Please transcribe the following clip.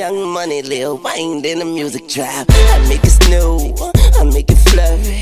Young Money, Lil Wayne in the music trap. I make it snow, I make it flurry.